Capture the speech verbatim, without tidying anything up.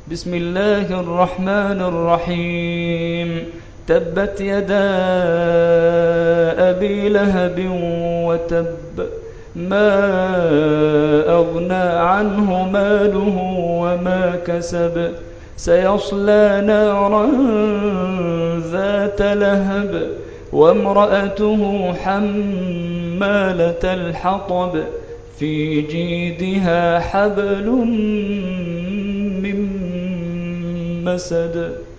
بسم الله الرحمن الرحيم. تبت يدا أبي لهب وتب، ما أغنى عنه ماله وما كسب، سيصلى نارا ذات لهب وامرأته حمالة الحطب في جيدها حبل من مسد.